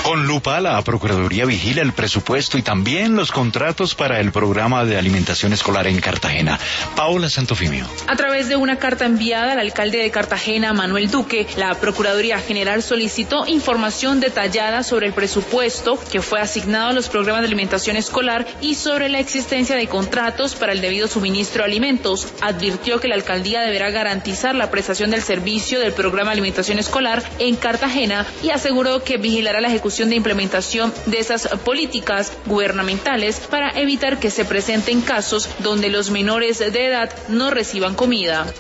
Con lupa, la Procuraduría vigila el presupuesto y también los contratos para el programa de alimentación escolar en Cartagena. Paola Santofimio. A través de una carta enviada al alcalde de Cartagena, Manuel Duque, la Procuraduría General solicitó información detallada sobre el presupuesto que fue asignado a los programas de alimentación escolar y sobre la existencia de contratos para el debido suministro de alimentos. Advirtió que la alcaldía deberá garantizar la prestación del servicio del programa de alimentación escolar en Cartagena y aseguró que vigilará la ejecución de implementación de esas políticas gubernamentales para evitar que se presenten casos donde los menores de edad no reciban comida.